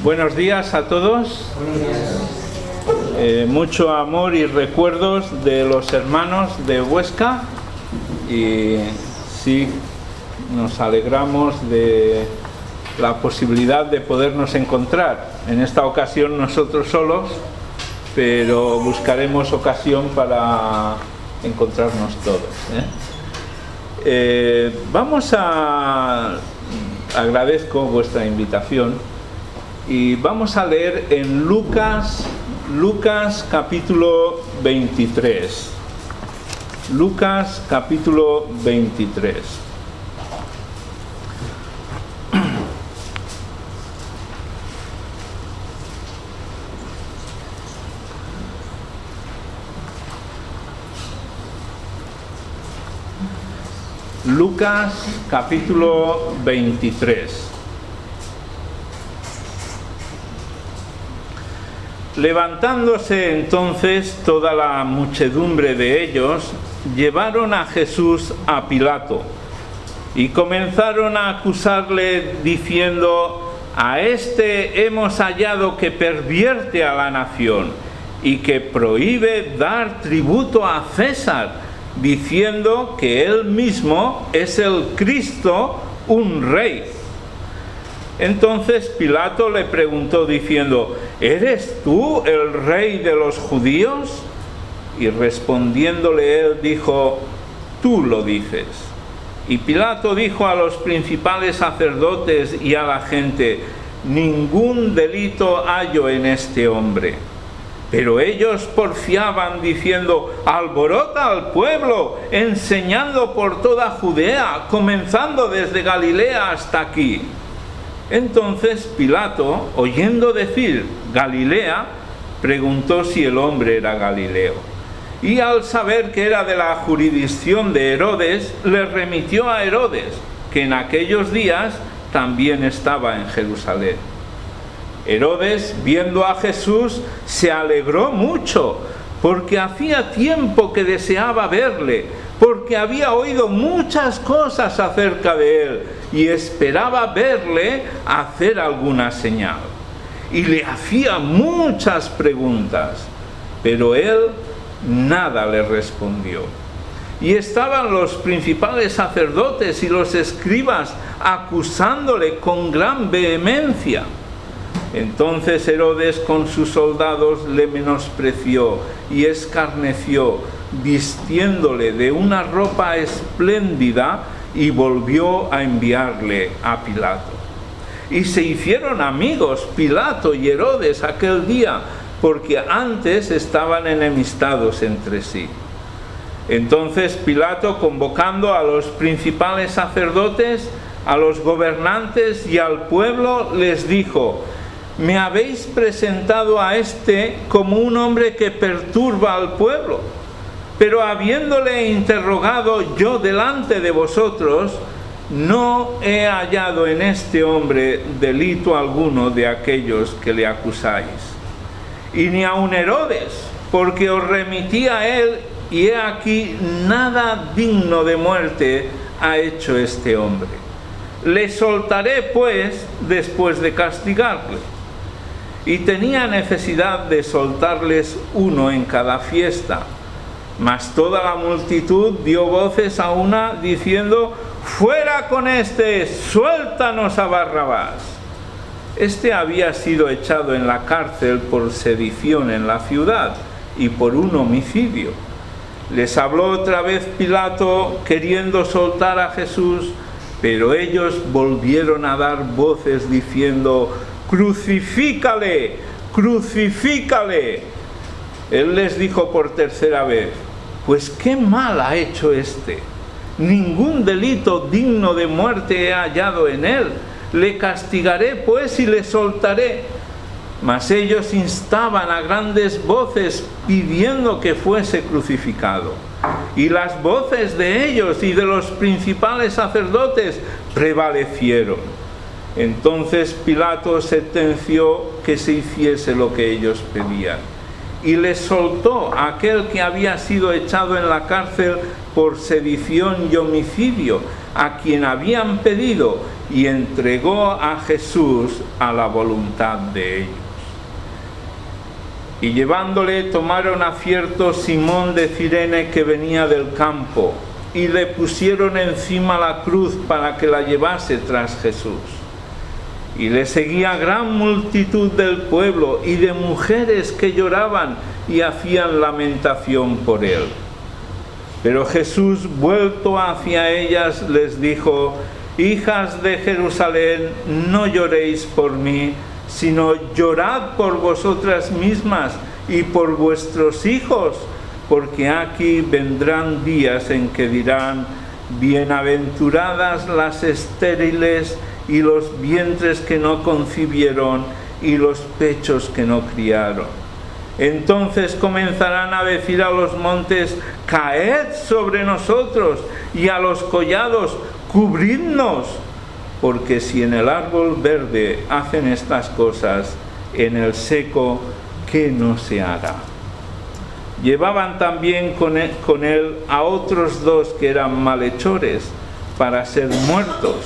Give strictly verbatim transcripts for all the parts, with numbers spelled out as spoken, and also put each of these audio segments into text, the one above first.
Buenos días a todos. Eh, mucho amor y recuerdos de los hermanos de Huesca, y sí nos alegramos de la posibilidad de podernos encontrar. En esta ocasión nosotros solos, pero buscaremos ocasión para encontrarnos todos, ¿eh? Eh, vamos a... agradezco vuestra invitación y vamos a leer en Lucas, Lucas capítulo veintitrés. Lucas capítulo veintitrés. Lucas capítulo veintitrés. Levantándose entonces toda la muchedumbre de ellos, llevaron a Jesús a Pilato y comenzaron a acusarle diciendo: a este hemos hallado que pervierte a la nación y que prohíbe dar tributo a César, diciendo que él mismo es el Cristo, un rey. Entonces Pilato le preguntó diciendo: ¿eres tú el rey de los judíos? Y respondiéndole él dijo: tú lo dices. Y Pilato dijo a los principales sacerdotes y a la gente: ningún delito hallo en este hombre. Pero ellos porfiaban diciendo: alborota al pueblo, enseñando por toda Judea, comenzando desde Galilea hasta aquí. Entonces Pilato, oyendo decir Galilea, preguntó si el hombre era Galileo. Y al saber que era de la jurisdicción de Herodes, le remitió a Herodes, que en aquellos días también estaba en Jerusalén. Herodes, viendo a Jesús, se alegró mucho, porque hacía tiempo que deseaba verle, porque había oído muchas cosas acerca de él, y esperaba verle hacer alguna señal. Y le hacía muchas preguntas, pero él nada le respondió. Y estaban los principales sacerdotes y los escribas acusándole con gran vehemencia. Entonces Herodes con sus soldados le menospreció y escarneció, vistiéndole de una ropa espléndida, y volvió a enviarle a Pilato. Y se hicieron amigos Pilato y Herodes aquel día, porque antes estaban enemistados entre sí. Entonces Pilato, convocando a los principales sacerdotes, a los gobernantes y al pueblo, les dijo: me habéis presentado a este como un hombre que perturba al pueblo, pero habiéndole interrogado yo delante de vosotros, no he hallado en este hombre delito alguno de aquellos que le acusáis. Y ni aun Herodes, porque os remití a él, y he aquí nada digno de muerte ha hecho este hombre. Le soltaré pues después de castigarle. Y tenía necesidad de soltarles uno en cada fiesta. Mas toda la multitud dio voces a una diciendo: fuera con este, suéltanos a Barrabás. Este había sido echado en la cárcel por sedición en la ciudad y por un homicidio. Les habló otra vez Pilato queriendo soltar a Jesús, pero ellos volvieron a dar voces diciendo: crucifícale, crucifícale. Él les dijo por tercera vez: pues qué mal ha hecho este. Ningún delito digno de muerte he hallado en él. Le castigaré pues y le soltaré. Mas ellos instaban a grandes voces pidiendo que fuese crucificado. Y las voces de ellos y de los principales sacerdotes prevalecieron. Entonces Pilato sentenció que se hiciese lo que ellos pedían. Y les soltó a aquel que había sido echado en la cárcel por sedición y homicidio, a quien habían pedido, y entregó a Jesús a la voluntad de ellos. Y llevándole tomaron a cierto Simón de Cirene que venía del campo, y le pusieron encima la cruz para que la llevase tras Jesús. Y le seguía gran multitud del pueblo y de mujeres que lloraban y hacían lamentación por él. Pero Jesús, vuelto hacia ellas, les dijo: hijas de Jerusalén, no lloréis por mí, sino llorad por vosotras mismas y por vuestros hijos, porque aquí vendrán días en que dirán: bienaventuradas las estériles y los vientres que no concibieron y los pechos que no criaron. Entonces comenzarán a decir a los montes: caed sobre nosotros, y a los collados: cubridnos. Porque si en el árbol verde hacen estas cosas, en el seco, ¿qué no se hará? Llevaban también con él, con él a otros dos que eran malhechores, para ser muertos.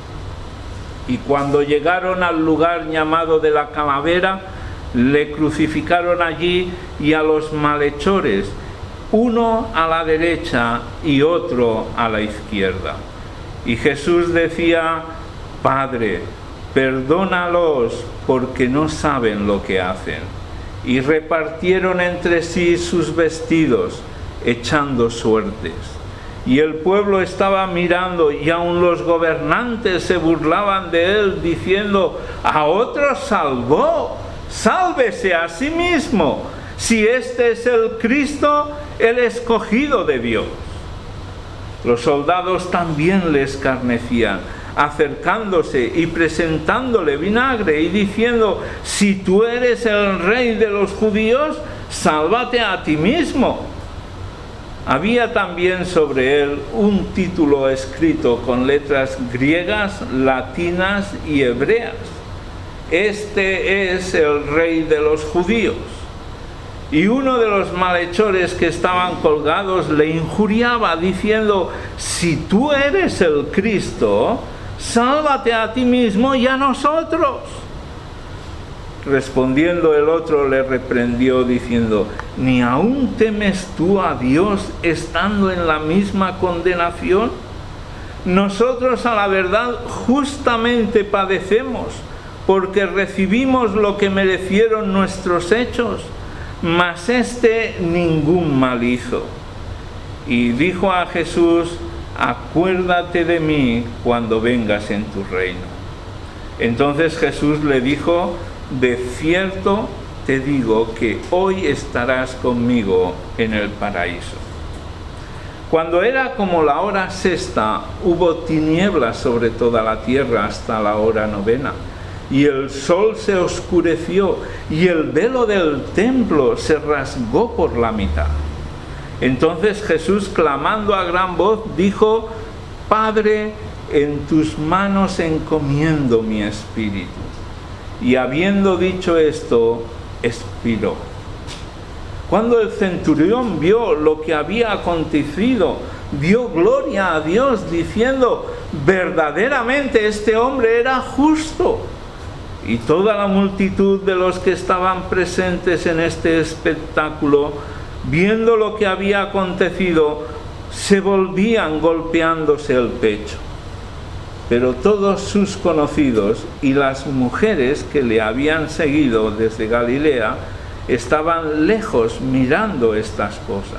Y cuando llegaron al lugar llamado de la Calavera, le crucificaron allí y a los malhechores, uno a la derecha y otro a la izquierda. Y Jesús decía: Padre, perdónalos, porque no saben lo que hacen. Y repartieron entre sí sus vestidos, echando suertes. Y el pueblo estaba mirando, y aun los gobernantes se burlaban de él, diciendo: a otros salvó, sálvese a sí mismo, si este es el Cristo, el escogido de Dios. Los soldados también le escarnecían, acercándose y presentándole vinagre y diciendo: si tú eres el rey de los judíos, sálvate a ti mismo. Había también sobre él un título escrito con letras griegas, latinas y hebreas: este es el rey de los judíos. Y uno de los malhechores que estaban colgados le injuriaba, diciendo: si tú eres el Cristo, sálvate a ti mismo y a nosotros. Respondiendo el otro le reprendió, diciendo: ¿ni aún temes tú a Dios estando en la misma condenación? Nosotros, a la verdad, justamente padecemos, porque recibimos lo que merecieron nuestros hechos, mas éste ningún mal hizo. Y dijo a Jesús: acuérdate de mí cuando vengas en tu reino. Entonces Jesús le dijo: de cierto te digo que hoy estarás conmigo en el paraíso. Cuando era como la hora sexta, hubo tinieblas sobre toda la tierra hasta la hora novena, y el sol se oscureció, y el velo del templo se rasgó por la mitad. Entonces Jesús, clamando a gran voz, dijo: Padre, en tus manos encomiendo mi espíritu. Y habiendo dicho esto, expiró. Cuando el centurión vio lo que había acontecido, dio gloria a Dios, diciendo: verdaderamente este hombre era justo. Y toda la multitud de los que estaban presentes en este espectáculo, viendo lo que había acontecido, se volvían golpeándose el pecho. Pero todos sus conocidos y las mujeres que le habían seguido desde Galilea estaban lejos mirando estas cosas.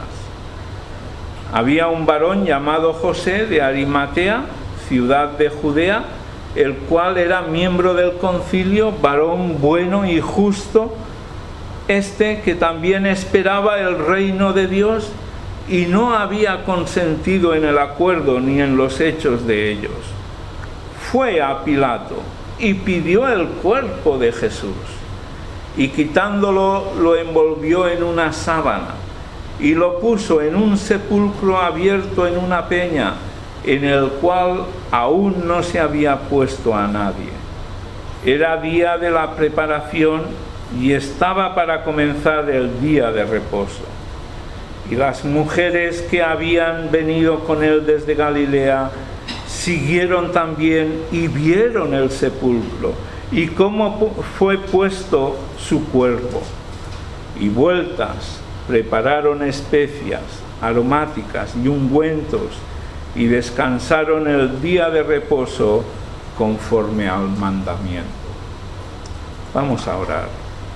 Había un varón llamado José de Arimatea, ciudad de Judea, el cual era miembro del concilio, varón bueno y justo, este que también esperaba el reino de Dios y no había consentido en el acuerdo ni en los hechos de ellos. Fue a Pilato y pidió el cuerpo de Jesús, y quitándolo lo envolvió en una sábana y lo puso en un sepulcro abierto en una peña, en el cual aún no se había puesto a nadie. Era día de la preparación y estaba para comenzar el día de reposo. Y las mujeres que habían venido con él desde Galilea siguieron también y vieron el sepulcro y cómo fue puesto su cuerpo. Y vueltas, prepararon especias aromáticas y ungüentos y descansaron el día de reposo conforme al mandamiento. Vamos a orar.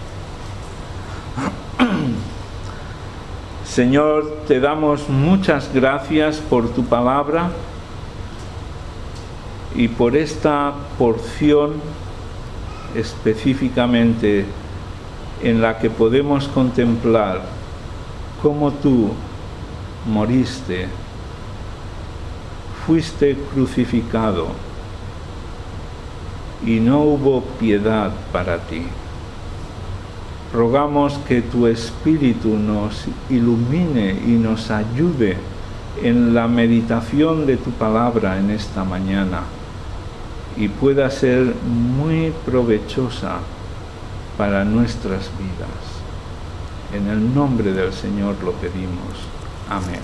Señor, te damos muchas gracias por tu palabra y por esta porción específicamente en la que podemos contemplar cómo tú moriste, fuiste crucificado y no hubo piedad para ti. Rogamos que tu Espíritu nos ilumine y nos ayude en la meditación de tu palabra en esta mañana y pueda ser muy provechosa para nuestras vidas. En el nombre del Señor lo pedimos. Amén.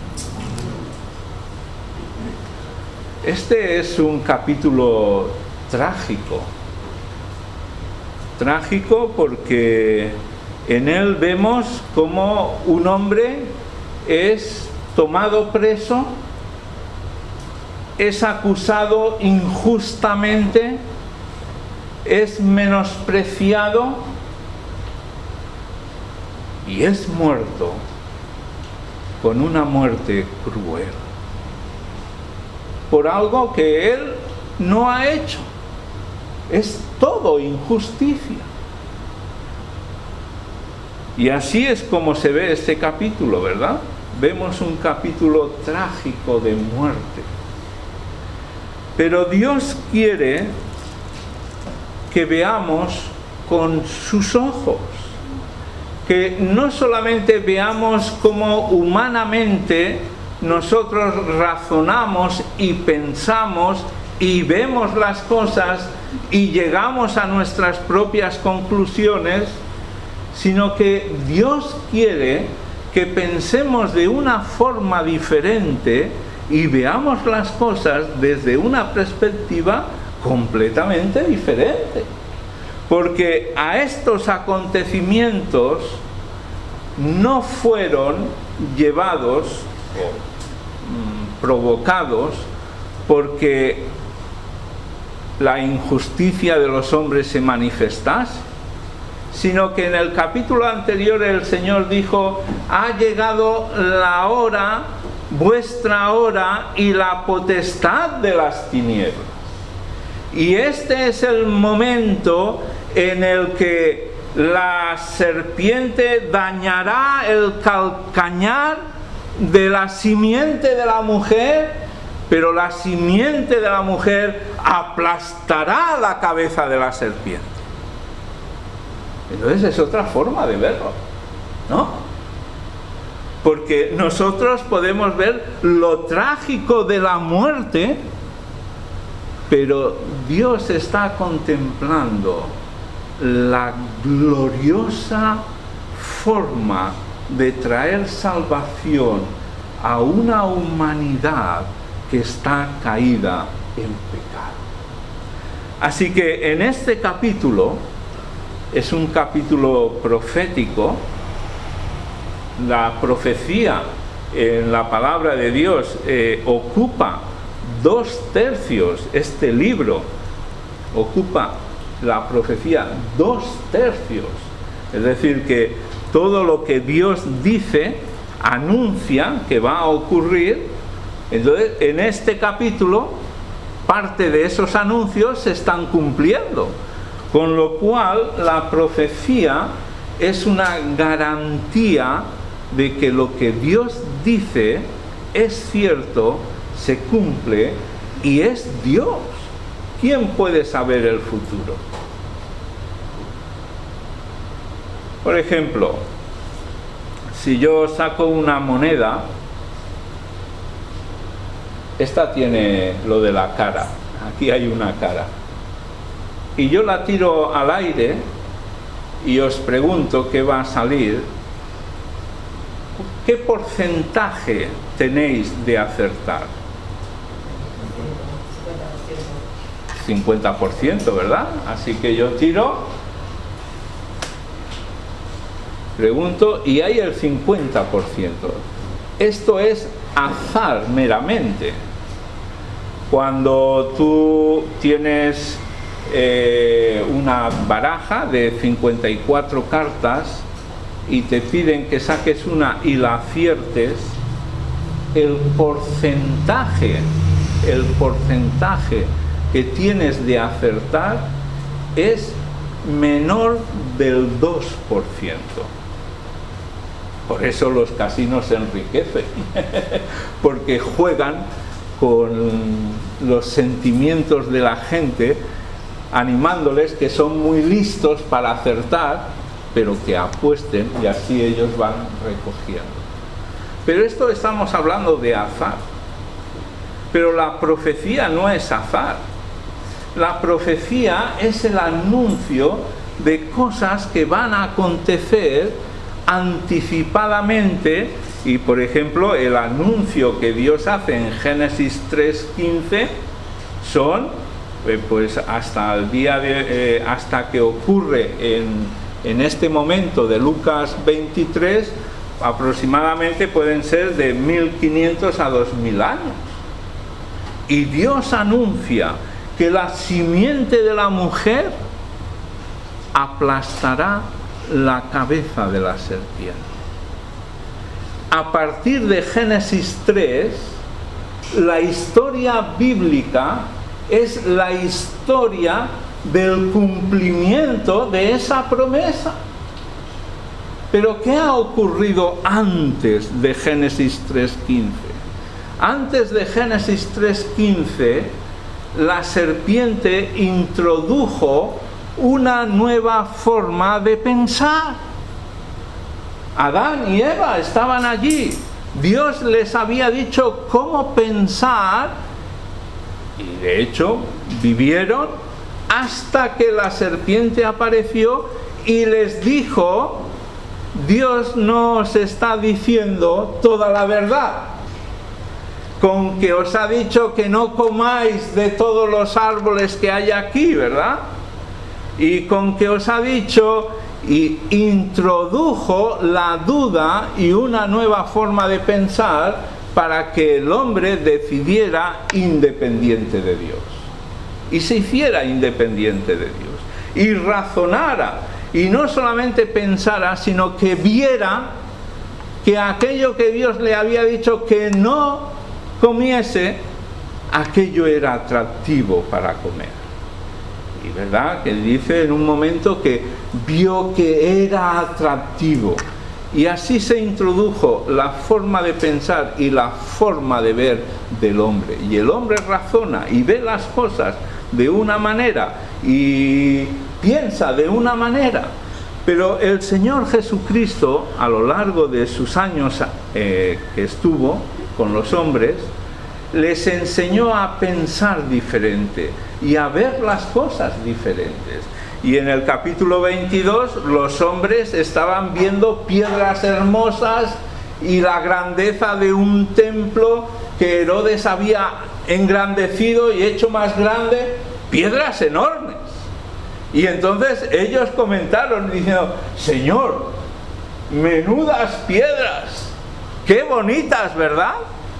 Este es un capítulo trágico. Trágico porque en él vemos cómo un hombre es tomado preso, es acusado injustamente, es menospreciado y es muerto con una muerte cruel por algo que él no ha hecho. Es todo injusticia. Y así es como se ve este capítulo, ¿verdad? Vemos un capítulo trágico de muerte. Pero Dios quiere que veamos con sus ojos, que no solamente veamos cómo humanamente nosotros razonamos y pensamos y vemos las cosas y llegamos a nuestras propias conclusiones, sino que Dios quiere que pensemos de una forma diferente y veamos las cosas desde una perspectiva completamente diferente. Porque a estos acontecimientos no fueron llevados o mm, provocados porque la injusticia de los hombres se manifestase, sino que en el capítulo anterior el Señor dijo: ha llegado la hora, vuestra hora y la potestad de las tinieblas. Y este es el momento en el que la serpiente dañará el calcañar de la simiente de la mujer, pero la simiente de la mujer aplastará la cabeza de la serpiente. Entonces es otra forma de verlo, ¿no? Porque nosotros podemos ver lo trágico de la muerte, pero Dios está contemplando la gloriosa forma de traer salvación a una humanidad que está caída en pecado. Así que en este capítulo, es un capítulo profético. La profecía en la palabra de Dios eh, ocupa dos tercios. Este libro ocupa la profecía dos tercios. Es decir, que todo lo que Dios dice anuncia que va a ocurrir. Entonces, en este capítulo, parte de esos anuncios se están cumpliendo. Con lo cual, la profecía es una garantía de que lo que Dios dice es cierto, se cumple y es Dios. ¿Quién puede saber el futuro? Por ejemplo, si yo saco una moneda, esta tiene lo de la cara, aquí hay una cara, y yo la tiro al aire y os pregunto qué va a salir, ¿qué porcentaje tenéis de acertar? cincuenta por ciento, ¿verdad? Así que yo tiro, pregunto, y hay el cincuenta por ciento. Esto es azar meramente. Cuando tú tienes eh, una baraja de cincuenta y cuatro cartas y te piden que saques una y la aciertes, el porcentaje, el porcentaje que tienes de acertar es menor del dos por ciento. Por eso los casinos se enriquecen, porque juegan con los sentimientos de la gente, animándoles que son muy listos para acertar, pero que apuesten y así ellos van recogiendo. Pero esto estamos hablando de azar. Pero la profecía no es azar. La profecía es el anuncio de cosas que van a acontecer anticipadamente. Y por ejemplo, el anuncio que Dios hace en Génesis tres quince son eh, pues hasta el día de eh, hasta que ocurre en, en este momento de Lucas veintitrés, aproximadamente pueden ser de mil quinientos a dos mil años. Y Dios anuncia que la simiente de la mujer aplastará la cabeza de la serpiente. A partir de Génesis tres, la historia bíblica es la historia del cumplimiento de esa promesa. Pero ¿qué ha ocurrido antes de Génesis tres quince? Antes de Génesis tres quince, la serpiente introdujo una nueva forma de pensar. Adán y Eva estaban allí. Dios les había dicho cómo pensar y de hecho vivieron hasta que la serpiente apareció y les dijo: Dios no os está diciendo toda la verdad. Con que os ha dicho que no comáis de todos los árboles que hay aquí, ¿verdad? Y con que os ha dicho, y introdujo la duda y una nueva forma de pensar para que el hombre decidiera independiente de Dios. Y se hiciera independiente de Dios. Y razonara. Y no solamente pensara, sino que viera que aquello que Dios le había dicho que no comiese, aquello era atractivo para comer. Y verdad que dice en un momento que vio que era atractivo. Y así se introdujo la forma de pensar y la forma de ver del hombre. Y el hombre razona y ve las cosas de una manera y piensa de una manera. Pero el Señor Jesucristo, a lo largo de sus años eh, que estuvo con los hombres, les enseñó a pensar diferente y a ver las cosas diferentes. Y en el capítulo veintidós los hombres estaban viendo piedras hermosas y la grandeza de un templo que Herodes había engrandecido y hecho más grande, piedras enormes. Y entonces ellos comentaron diciendo: Señor, menudas piedras, qué bonitas, ¿verdad?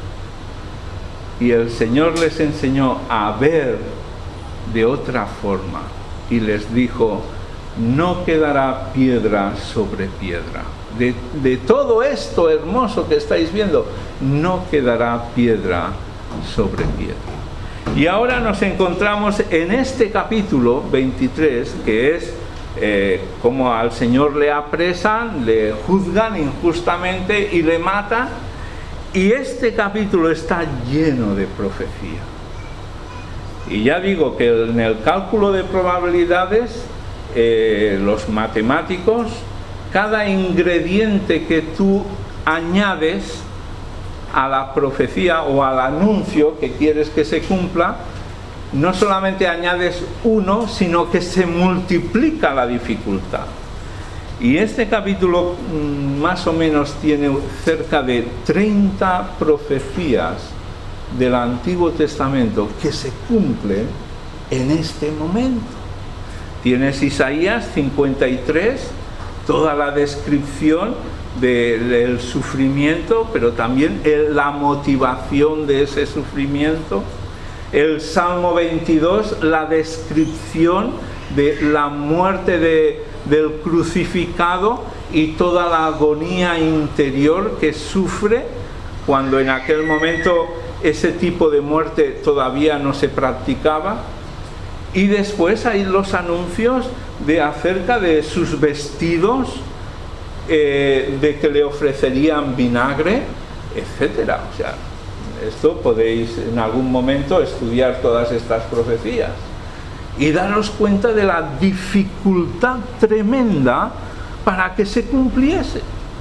Y el Señor les enseñó a ver de otra forma y les dijo: no quedará piedra sobre piedra. De, de todo esto hermoso que estáis viendo, no quedará piedra sobre piedra. Y ahora nos encontramos en este capítulo veintitrés, que es eh, como al Señor le apresan, le juzgan injustamente y le matan. Y este capítulo está lleno de profecía. Y ya digo que en el cálculo de probabilidades, eh, los matemáticos, cada ingrediente que tú añades a la profecía o al anuncio que quieres que se cumpla, no solamente añades uno, sino que se multiplica la dificultad. Y este capítulo más o menos tiene cerca de treinta profecías del Antiguo Testamento que se cumplen en este momento. Tienes Isaías cincuenta y tres, toda la descripción de, del sufrimiento, pero también el, la motivación de ese sufrimiento. El Salmo veintidós, la descripción de la muerte de, del crucificado y toda la agonía interior que sufre, cuando en aquel momento ese tipo de muerte todavía no se practicaba. Y después hay los anuncios de acerca de sus vestidos, eh, de que le ofrecerían vinagre, etcétera. O sea, esto podéis en algún momento estudiar todas estas profecías y daros cuenta de la dificultad tremenda para que se cumpliese.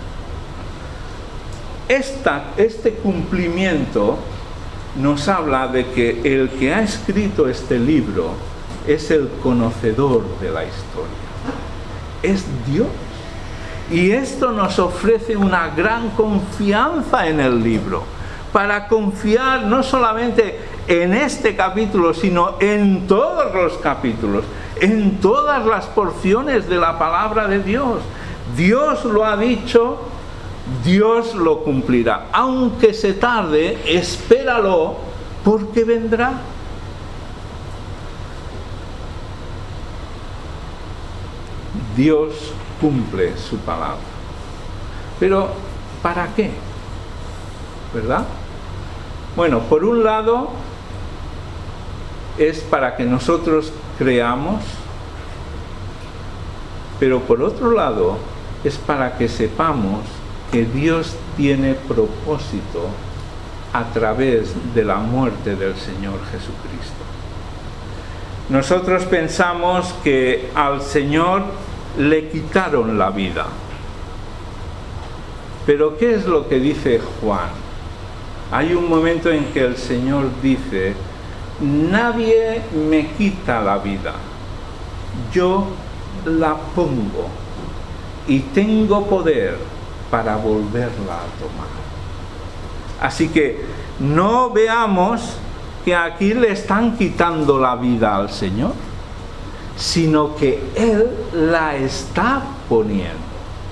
Esta, este cumplimiento nos habla de que el que ha escrito este libro es el conocedor de la historia, es Dios. Y esto nos ofrece una gran confianza en el libro, para confiar no solamente en este capítulo, sino en todos los capítulos, en todas las porciones de la palabra de Dios. Dios lo ha dicho, Dios lo cumplirá. Aunque se tarde, espéralo, porque vendrá. Dios cumple su palabra. Pero, ¿para qué? ¿Verdad? Bueno, por un lado, es para que nosotros creamos, pero por otro lado, es para que sepamos que Dios tiene propósito a través de la muerte del Señor Jesucristo. Nosotros pensamos que al Señor le quitaron la vida. Pero ¿qué es lo que dice Juan? Hay un momento en que el Señor dice: nadie me quita la vida, yo la pongo y tengo poder para volverla a tomar. Así que no veamos que aquí le están quitando la vida al Señor, sino que Él la está poniendo.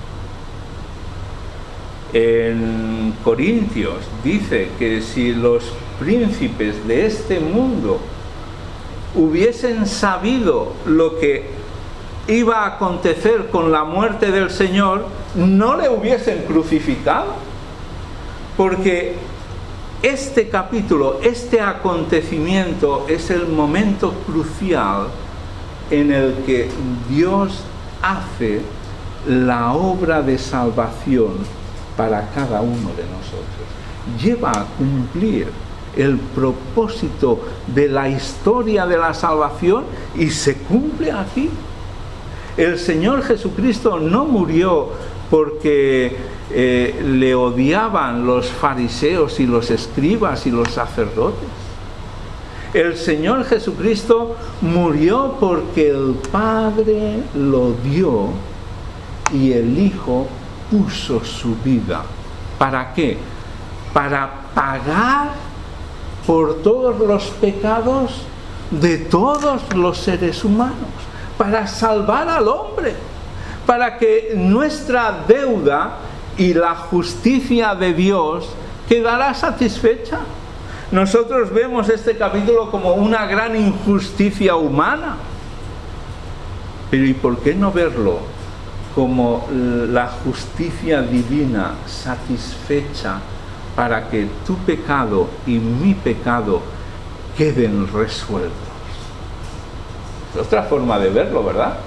En Corintios dice que si los príncipes de este mundo hubiesen sabido lo que iba a acontecer con la muerte del Señor, no le hubiesen crucificado, porque este capítulo, este acontecimiento es el momento crucial en el que Dios hace la obra de salvación para cada uno de nosotros. Lleva a cumplir el propósito de la historia de la salvación y se cumple aquí. El Señor Jesucristo no murió porque eh, le odiaban los fariseos y los escribas y los sacerdotes. El Señor Jesucristo murió porque el Padre lo dio y el Hijo puso su vida. ¿Para qué? Para pagar por todos los pecados de todos los seres humanos, para salvar al hombre, para que nuestra deuda y la justicia de Dios quedará satisfecha. Nosotros vemos este capítulo como una gran injusticia humana, pero ¿y por qué no verlo como la justicia divina satisfecha para que tu pecado y mi pecado queden resueltos? Es otra forma de verlo, ¿verdad?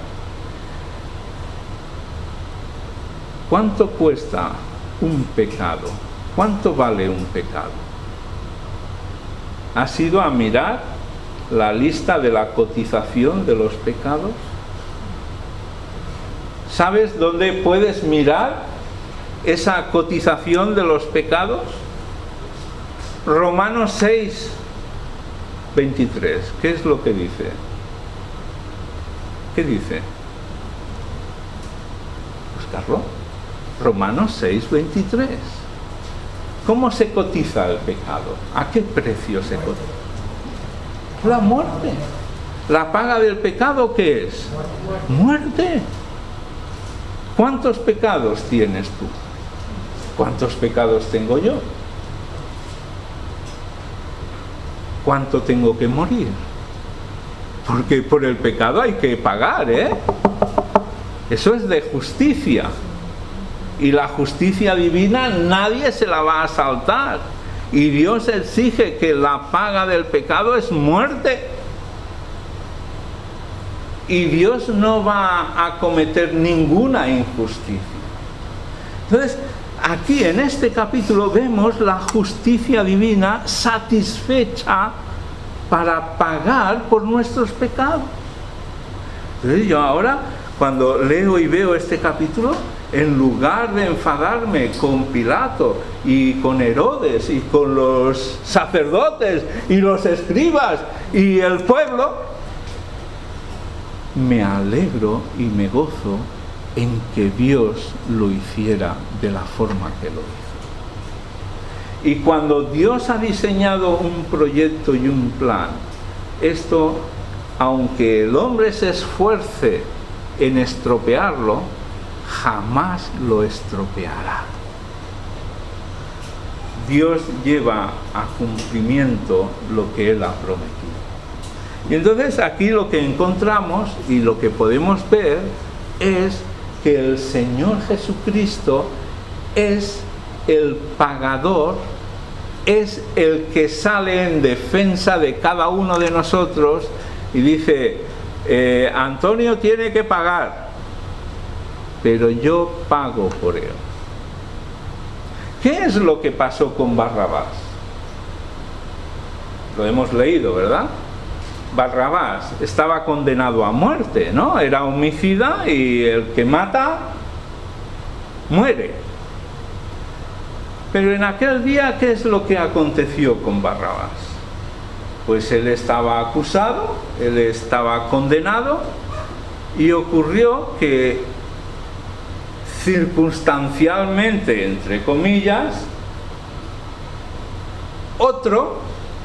¿Cuánto cuesta un pecado? ¿Cuánto vale un pecado? ¿Has ido a mirar la lista de la cotización de los pecados? ¿Sabes dónde puedes mirar esa cotización de los pecados? Romanos seis, veintitrés. ¿Qué es lo que dice? ¿Qué dice? Buscarlo. Romanos seis, veintitrés. ¿Cómo se cotiza el pecado? ¿A qué precio se cotiza? La muerte. ¿La paga del pecado qué es? Muerte. ¿Cuántos pecados tienes tú? ¿Cuántos pecados tengo yo? ¿Cuánto tengo que morir? Porque por el pecado hay que pagar, ¿eh? Eso es de justicia. Y la justicia divina nadie se la va a saltar. Y Dios exige que la paga del pecado es muerte. Y Dios no va a cometer ninguna injusticia. Entonces, aquí en este capítulo vemos la justicia divina satisfecha para pagar por nuestros pecados. Entonces yo ahora, cuando leo y veo este capítulo, en lugar de enfadarme con Pilato y con Herodes y con los sacerdotes y los escribas y el pueblo, me alegro y me gozo en que Dios lo hiciera de la forma que lo hizo. Y cuando Dios ha diseñado un proyecto y un plan, esto, aunque el hombre se esfuerce en estropearlo, jamás lo estropeará. Dios lleva a cumplimiento lo que Él ha prometido. Y entonces aquí lo que encontramos y lo que podemos ver es que el Señor Jesucristo es el pagador, es el que sale en defensa de cada uno de nosotros y dice, eh, Antonio tiene que pagar, pero yo pago por él. ¿Qué es lo que pasó con Barrabás? Lo hemos leído, ¿verdad? Barrabás estaba condenado a muerte, ¿no? Era homicida y el que mata, muere. Pero en aquel día, ¿qué es lo que aconteció con Barrabás? Pues él estaba acusado, él estaba condenado y ocurrió que circunstancialmente, entre comillas, otro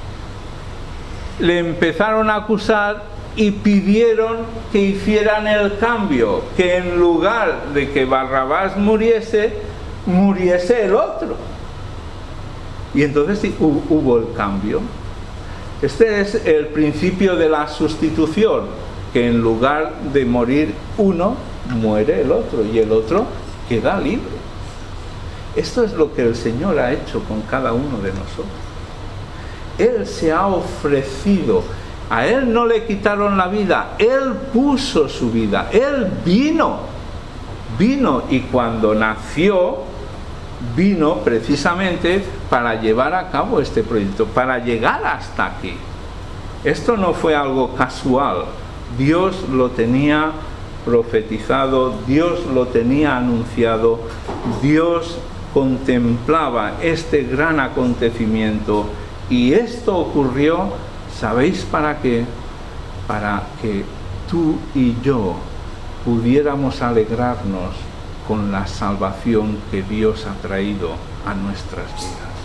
le empezaron a acusar y pidieron que hicieran el cambio, que en lugar de que Barrabás muriese, muriese el otro. Y entonces sí, hubo el cambio. Este es el principio de la sustitución, que en lugar de morir uno, muere el otro y el otro queda libre. Esto es lo que el Señor ha hecho con cada uno de nosotros. Él se ha ofrecido, a Él no le quitaron la vida, Él puso su vida, Él vino, vino y cuando nació, vino precisamente para llevar a cabo este proyecto, para llegar hasta aquí. Esto no fue algo casual, Dios lo tenía profetizado, Dios lo tenía anunciado, Dios contemplaba este gran acontecimiento. Y esto ocurrió, ¿sabéis para qué? Para que tú y yo pudiéramos alegrarnos con la salvación que Dios ha traído a nuestras vidas.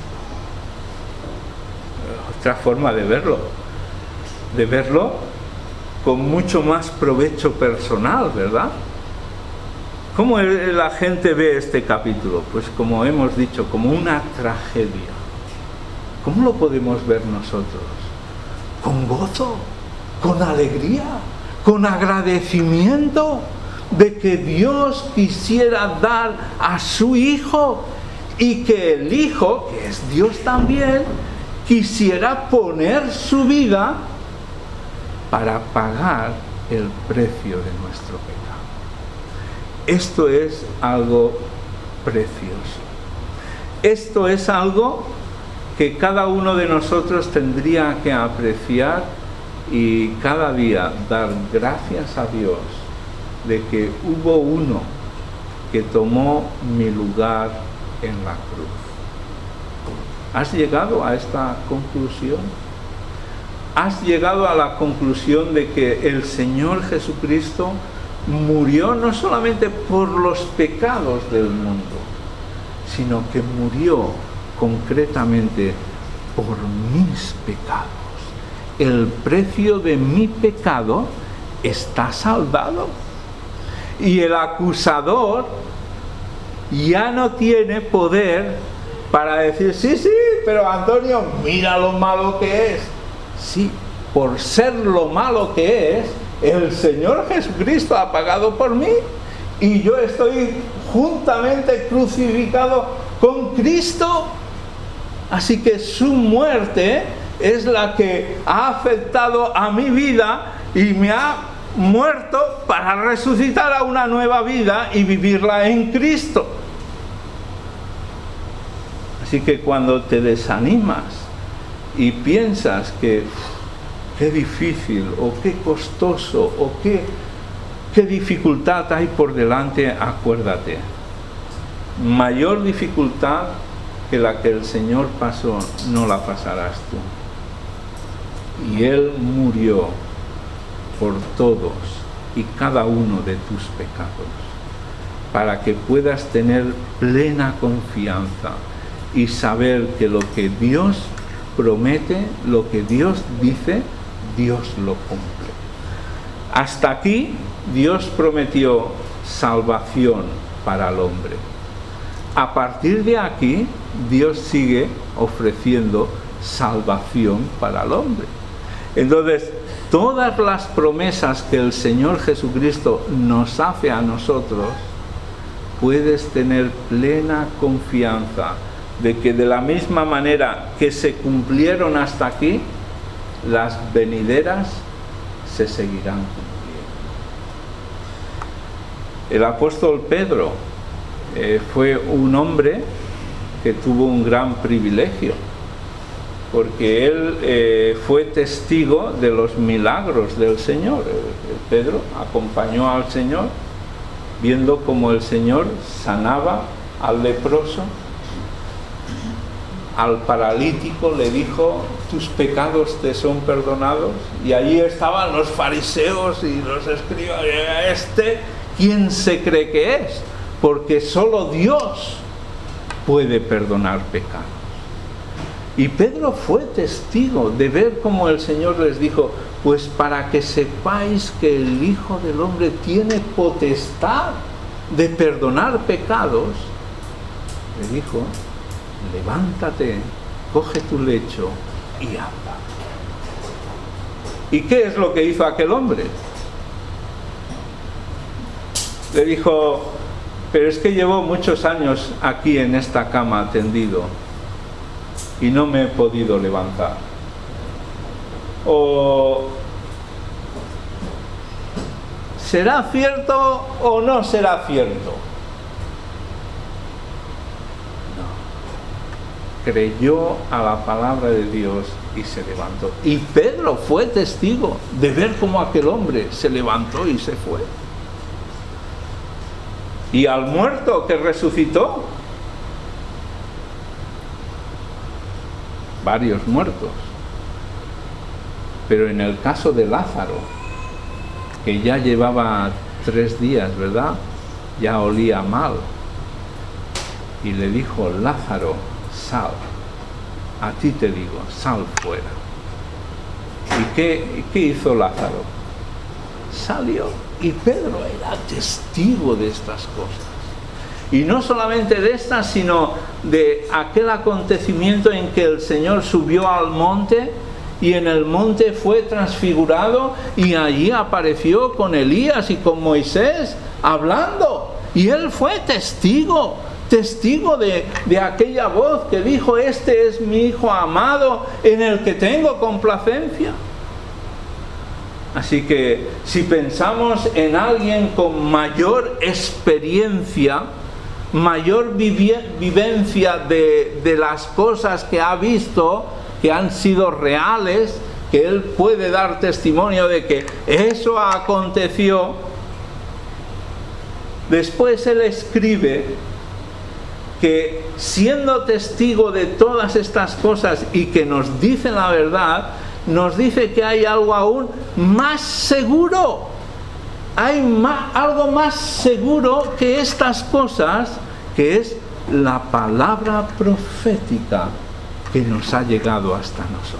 Otra forma de verlo, de verlo con mucho más provecho personal, ¿verdad? ¿Cómo la gente ve este capítulo? Pues como hemos dicho, como una tragedia. ¿Cómo lo podemos ver nosotros? Con gozo, con alegría, con agradecimiento de que Dios quisiera dar a su Hijo y que el Hijo, que es Dios también, quisiera poner su vida para pagar el precio de nuestro pecado. Esto es algo precioso. Esto es algo que cada uno de nosotros tendría que apreciar y cada día dar gracias a Dios de que hubo uno que tomó mi lugar en la cruz. ¿Has llegado a esta conclusión? ¿Has llegado a la conclusión de que el Señor Jesucristo murió no solamente por los pecados del mundo, sino que murió concretamente por mis pecados. El precio de mi pecado está saldado. Y el acusador ya no tiene poder para decir, sí, sí, pero Antonio, mira lo malo que es. Sí, por ser lo malo que es, el Señor Jesucristo ha pagado por mí. Y yo estoy juntamente crucificado con Cristo. Así que su muerte es la que ha afectado a mi vida y me ha muerto para resucitar a una nueva vida y vivirla en Cristo. Así que cuando te desanimas y piensas que qué difícil o qué costoso o qué, qué dificultad hay por delante, acuérdate, mayor dificultad que la que el Señor pasó no la pasarás tú. Y Él murió por todos y cada uno de tus pecados, para que puedas tener plena confianza y saber que lo que Dios promete, lo que Dios dice, Dios lo cumple. Hasta aquí Dios prometió salvación para el hombre. A partir de aquí, Dios sigue ofreciendo salvación para el hombre. Entonces, todas las promesas que el Señor Jesucristo nos hace a nosotros, puedes tener plena confianza de que de la misma manera que se cumplieron hasta aquí, las venideras se seguirán cumpliendo. El apóstol Pedro eh, fue un hombre que tuvo un gran privilegio, porque él eh, fue testigo de los milagros del Señor. Pedro acompañó al Señor, viendo cómo el Señor sanaba al leproso, al paralítico le dijo, tus pecados te son perdonados, y allí estaban los fariseos y los escribas, este, ¿quién se cree que es? Porque solo Dios puede perdonar pecados. Y Pedro fue testigo de ver cómo el Señor les dijo, pues para que sepáis que el Hijo del Hombre tiene potestad de perdonar pecados, le dijo, levántate, coge tu lecho y anda. ¿Y qué es lo que hizo aquel hombre? Le dijo, pero es que llevo muchos años aquí en esta cama tendido y no me he podido levantar. O ¿será cierto o no será cierto? No. Creyó a la palabra de Dios y se levantó. Y Pedro fue testigo de ver cómo aquel hombre se levantó y se fue. Y al muerto que resucitó, varios muertos. Pero en el caso de Lázaro, que ya llevaba tres días, ¿verdad? Ya olía mal. Y le dijo, Lázaro, sal. A ti te digo, sal fuera. ¿Y qué, qué hizo Lázaro? Salió. Y Pedro era testigo de estas cosas. Y no solamente de estas, sino de aquel acontecimiento en que el Señor subió al monte y en el monte fue transfigurado y allí apareció con Elías y con Moisés hablando. Y él fue testigo, testigo de, de aquella voz que dijo, este es mi Hijo amado en el que tengo complacencia. Así que si pensamos en alguien con mayor experiencia, mayor vivencia de, de las cosas que ha visto, que han sido reales, que él puede dar testimonio de que eso aconteció, después él escribe que siendo testigo de todas estas cosas y que nos dice la verdad, nos dice que hay algo aún más seguro. Hay más, algo más seguro que estas cosas, que es la palabra profética que nos ha llegado hasta nosotros.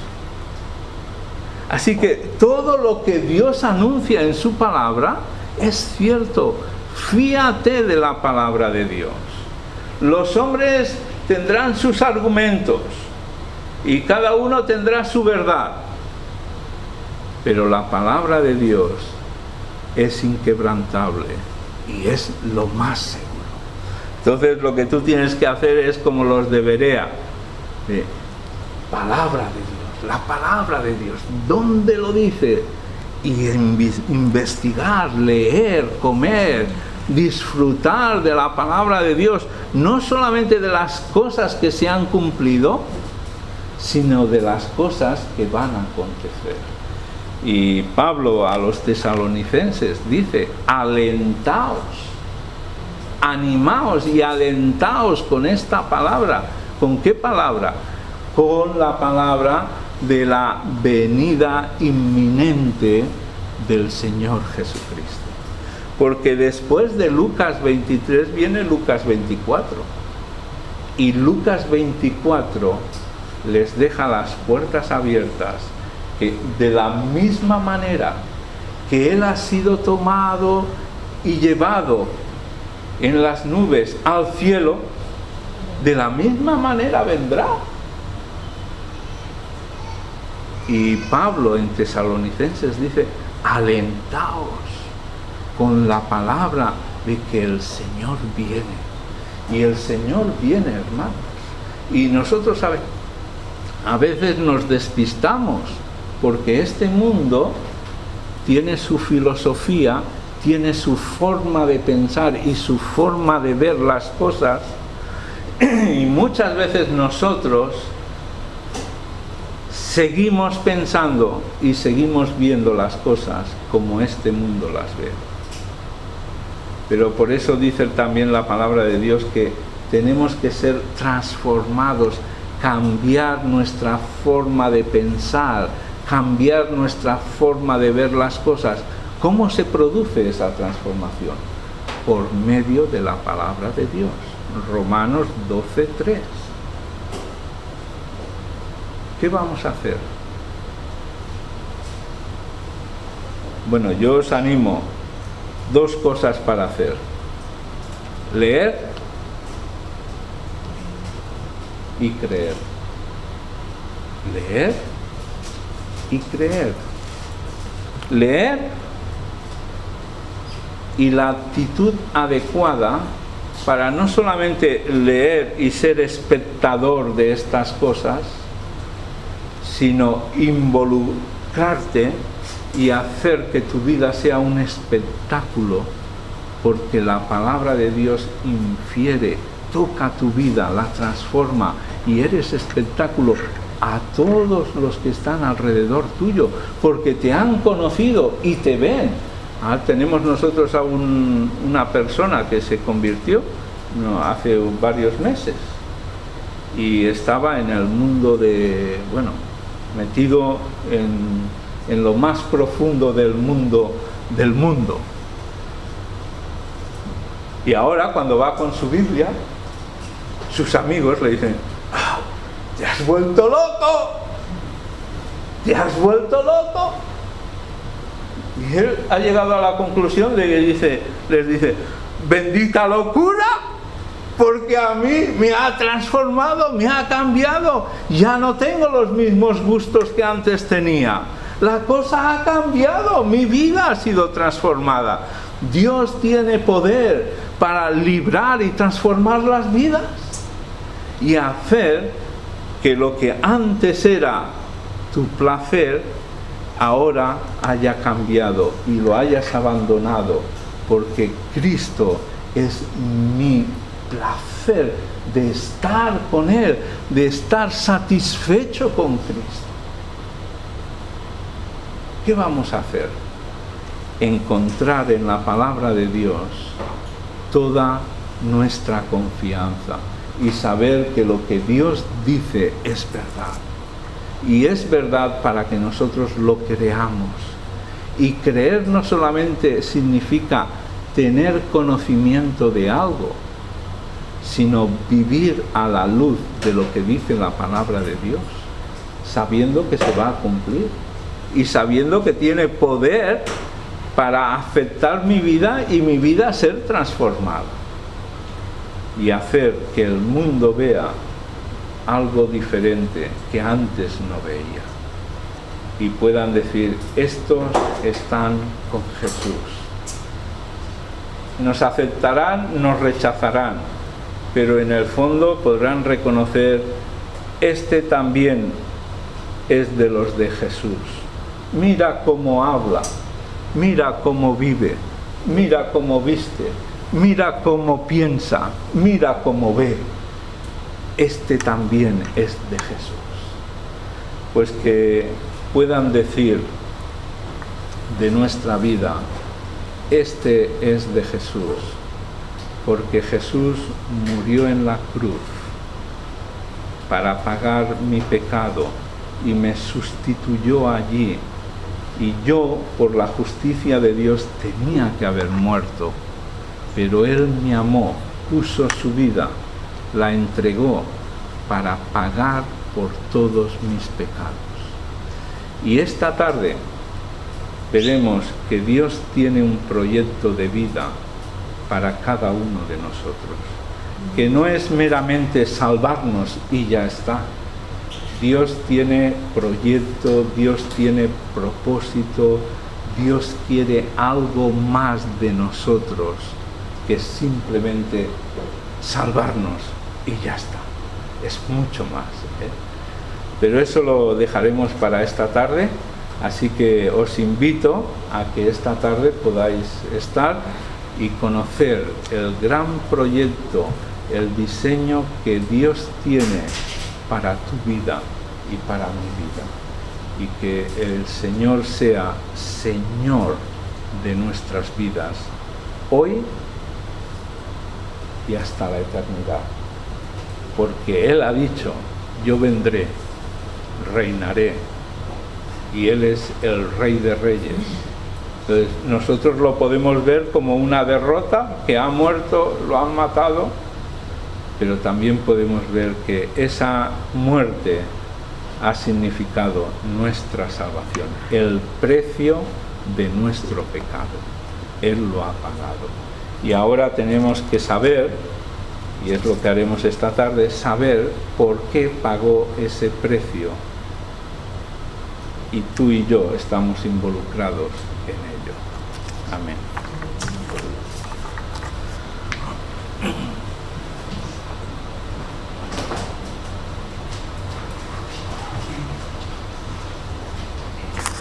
Así que todo lo que Dios anuncia en su palabra es cierto. Fíate de la palabra de Dios. Los hombres tendrán sus argumentos y cada uno tendrá su verdad, pero la palabra de Dios es inquebrantable y es lo más seguro. Entonces lo que tú tienes que hacer es como los de Berea, de palabra de Dios, la palabra de Dios, ¿dónde lo dice? Y investigar, leer, comer, disfrutar de la palabra de Dios, no solamente de las cosas que se han cumplido, sino de las cosas que van a acontecer. Y Pablo a los tesalonicenses dice, alentaos, animaos y alentaos con esta palabra. ¿Con qué palabra? Con la palabra de la venida inminente del Señor Jesucristo. Porque después de Lucas veintitrés viene Lucas veinticuatro. Y Lucas veinticuatro les deja las puertas abiertas, que de la misma manera que Él ha sido tomado y llevado en las nubes al cielo, de la misma manera vendrá. Y Pablo en Tesalonicenses dice, alentaos con la palabra de que el Señor viene. Y el Señor viene, hermanos. Y nosotros a veces, a veces nos despistamos, porque este mundo tiene su filosofía, tiene su forma de pensar y su forma de ver las cosas. Y muchas veces nosotros seguimos pensando y seguimos viendo las cosas como este mundo las ve. Pero por eso dice también la palabra de Dios que tenemos que ser transformados, cambiar nuestra forma de pensar, cambiar nuestra forma de ver las cosas. ¿Cómo se produce esa transformación? Por medio de la palabra de Dios. Romanos doce tres. ¿Qué vamos a hacer? Bueno, yo os animo dos cosas para hacer. Leer y creer. Leer y creer. Leer y la actitud adecuada para no solamente leer y ser espectador de estas cosas, sino involucrarte y hacer que tu vida sea un espectáculo, porque la palabra de Dios infiere, toca tu vida, la transforma y eres espectáculo a todos los que están alrededor tuyo, porque te han conocido y te ven. Ah, tenemos nosotros a un, una persona que se convirtió no, hace varios meses y estaba en el mundo de, bueno, metido en, en lo más profundo del mundo del mundo. Y ahora cuando va con su Biblia, sus amigos le dicen, ¡ah, te has vuelto loco! ¡Te has vuelto loco! Y él ha llegado a la conclusión de que dice, les dice, bendita locura, porque a mí me ha transformado, me ha cambiado, ya no tengo los mismos gustos que antes tenía. La cosa ha cambiado, mi vida ha sido transformada. Dios tiene poder para librar y transformar las vidas y hacer que lo que antes era tu placer ahora haya cambiado y lo hayas abandonado, porque Cristo es mi placer de estar con Él, de estar satisfecho con Cristo. ¿Qué vamos a hacer? Encontrar en la palabra de Dios toda nuestra confianza y saber que lo que Dios dice es verdad. Y es verdad para que nosotros lo creamos. Y creer no solamente significa tener conocimiento de algo. sino vivir a la luz de lo que dice la palabra de Dios, sabiendo que se va a cumplir y sabiendo que tiene poder para afectar mi vida y mi vida ser transformada y hacer que el mundo vea algo diferente que antes no veía y puedan decir: estos están con Jesús. Nos aceptarán, nos rechazarán, pero en el fondo podrán reconocer: este también es de los de Jesús. Mira cómo habla, mira cómo vive, mira cómo viste, mira cómo piensa, mira cómo ve. Este también es de Jesús. Pues que puedan decir de nuestra vida: este es de Jesús, porque Jesús murió en la cruz para pagar mi pecado y me sustituyó allí, y yo, por la justicia de Dios, tenía que haber muerto, pero Él me amó, puso su vida, la entregó para pagar por todos mis pecados. Y esta tarde veremos que Dios tiene un proyecto de vida para cada uno de nosotros, que no es meramente salvarnos y ya está. Dios tiene proyecto, Dios tiene propósito, Dios quiere algo más de nosotros que simplemente salvarnos y ya está. Es mucho más, ¿eh? Pero eso lo dejaremos para esta tarde, así que os invito a que esta tarde podáis estar y conocer el gran proyecto, el diseño que Dios tiene para tu vida y para mi vida, y que el Señor sea Señor de nuestras vidas hoy y hasta la eternidad, porque Él ha dicho: yo vendré, reinaré, y Él es el Rey de Reyes. Entonces nosotros lo podemos ver como una derrota, que ha muerto, lo han matado, pero también podemos ver que esa muerte ha significado nuestra salvación, el precio de nuestro pecado. Él lo ha pagado. Y ahora tenemos que saber, y es lo que haremos esta tarde, saber por qué pagó ese precio. Y tú y yo estamos involucrados en ello. Amén.